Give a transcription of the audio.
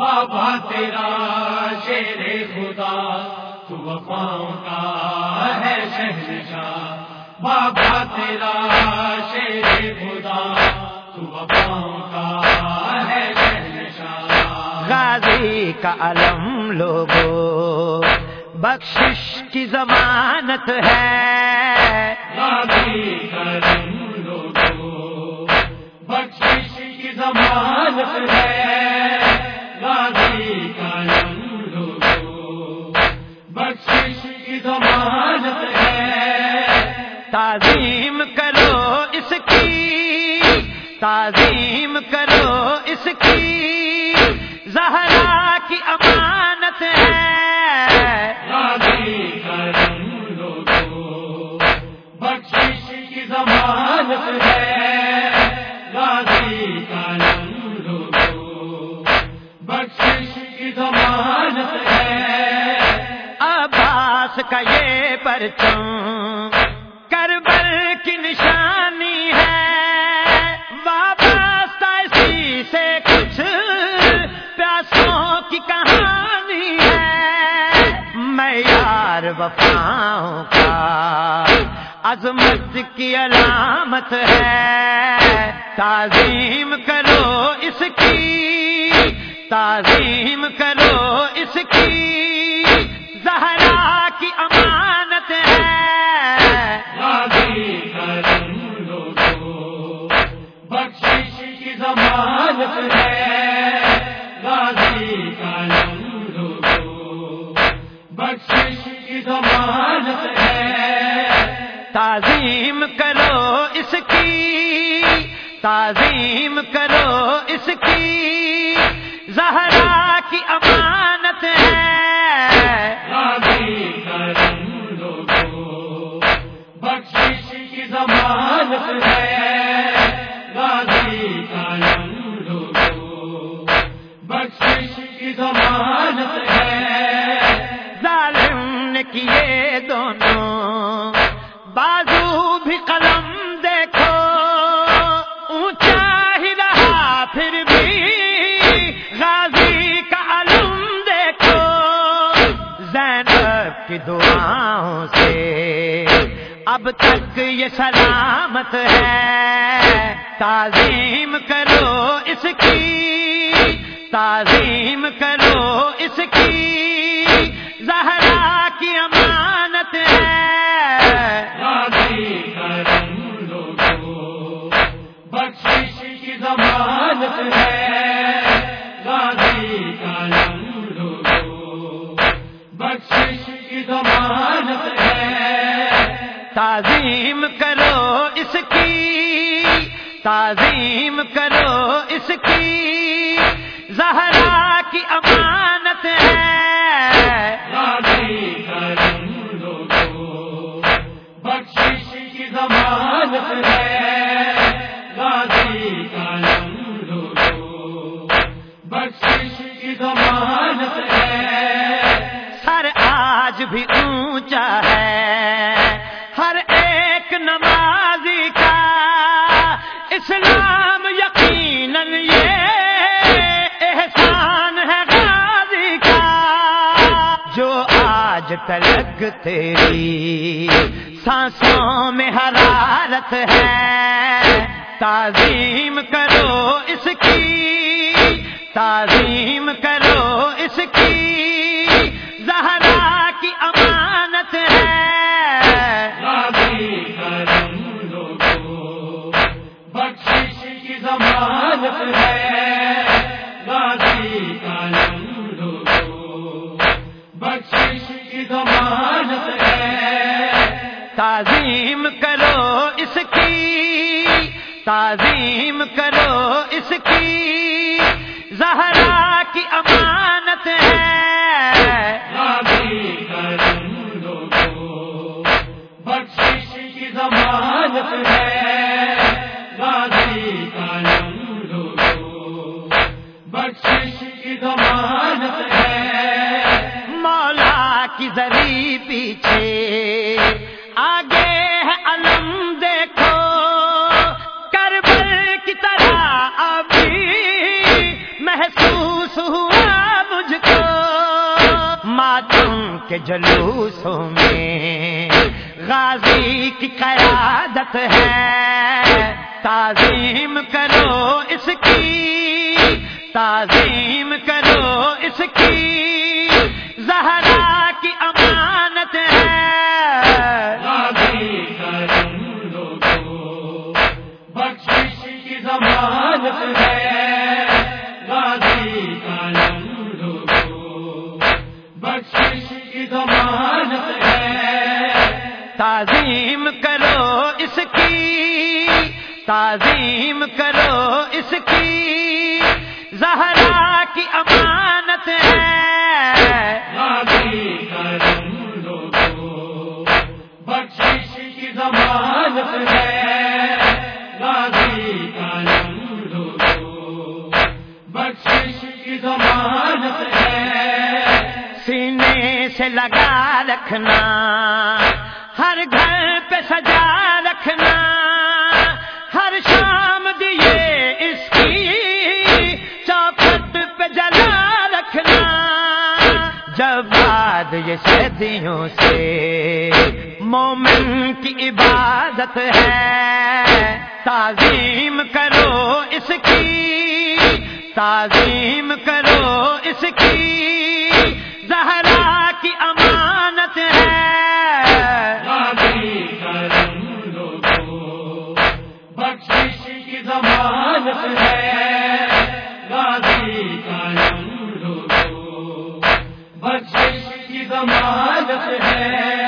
بابا تیرا شیر خدا تو وفاؤں کا ہے شہنشاہ، بابا تیرا شیر خدا تو وفاؤں کا ہے شہنشاہ۔ غازی کا علم لوگو بخشش کی ضمانت ہے، غازی کا علم لوگو بخشش کی ضمانت ہے، غازی کا علم لوگو بخشش کی ضمانت ہے۔ تعظیم کرو اس کی، تعظیم کرو اس کی، زہرا کی امانت ہے، غازی کا علم لوگو بخشش کی ضمانت ہے، غازی کا علم لوگو بخشش کی ضمانت ہے۔ عباس کا یہ پرچم کربل کی نشانی ہے، وابستہ اسی سے کچھ پیاسوں کی کہانی ہے، معیار وفاؤں کا عظمت کی علامت ہے، تعظیم کرو اس کی، تعظیم کرو اس کی، زہرا کی امانت ہے، غازی کا علم لوگو بخشش کی ضمانت ہے، غازی کا علم لوگو بخشش کی ضمانت ہے۔ تعظیم کرو اس کی، تعظیم کرو اس کی، زہرا کی امانت ہے، غازی کا علم لوگو بخشش کی ضمانت ہے، غازی کا علم لوگو بخشش کی ضمانت ہے۔ ظالم نے کیے دونوں بازو بھی قلم دیکھو، اونچا ہی رہا پھر بھی غازی کا علم دیکھو، زینب کی دعاؤں سے اب تک یہ سلامت ہے، تعظیم کرو اس کی، تعظیم کرو اس کی، زہرا کی امانت ہے، غازی کا علم لوگو بخشش کی ضمانت ہے، غازی کا علم لوگو بخشش کی ضمانت ہے۔ تعظیم کرو اس کی، تعظیم کرو اس کی، زہرا کی امانت ہے، غازی کا علم لوگو بخشش کی ضمانت ہے، غازی کا علم لوگو بخشش کی ضمانت ہے۔ سر آج بھی اونچا ہے ہر ایک نمازی کا، اسلام یقیناً یہ احسان ہے غازی کا، جو آج تلک تیری سانسوں میں حرارت ہے، تعظیم کرو اس کی، تعظیم کرو اس کی، زہرا کی امانت ہے، غازی کا علم لوگو بخشش کی ضمانت ہے، غازی کا علم لوگو بخشش کی ضمانت ہے۔ تعظیم کرو اس کی، تعظیم کرو اس کی، زہرا کی امانت ہے، غازی کا علم لوگو بخشش کی ضمانت ہے، غازی کا علم لوگو بخشش کی ضمانت ہے۔ مولا کی زری پیچھے آگے ہے علم دیکھو، کربل کی طرح ابھی محسوس ہوا کے جلوسوں میں غازی کی قیادت ہے، تعظیم کرو اس کی، تعظیم کرو اس کی، زہرا کی امانت ہے، غازی کرم لوگو بخشش کی ضمانت ہے، غازی کرم لوگو بخشش کی ضمانت ہے، تعظیم کرو اس کی، تعظیم کرو اس کی، زہرا کی امانت ہے، غازی کرم لوگو بخشش کی ضمانت ہے، غازی کرم لوگو بخشش کی ضمانت ہے، سینے سے لگا رکھنا، ہر گھر پہ سجا رکھنا، ہر شام دیے اس کی چوکھٹ پہ جلا رکھنا، جب بعد یہ صدیوں سے مومن کی عبادت ہے، تعظیم کرو اس کی، تعظیم کرو اس کی، زہرا کی امانت ہے، غازی کرم لوگو بخشش کی ضمانت ہے، غازی کرم لوگو بخشش کی ضمانت ہے،